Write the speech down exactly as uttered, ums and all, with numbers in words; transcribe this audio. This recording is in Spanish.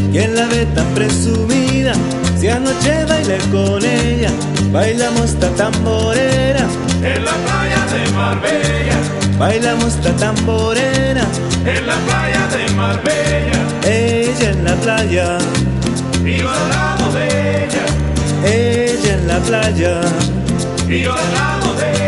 ¿Quién la ve tan presumida? Si anoche bailé con ella, bailamos ta tamborera en la playa de Marbella, bailamos ta tamborera en la playa de Marbella. Ella en la playa y yo al lado de ella, ella en la playa y yo al lado de ella.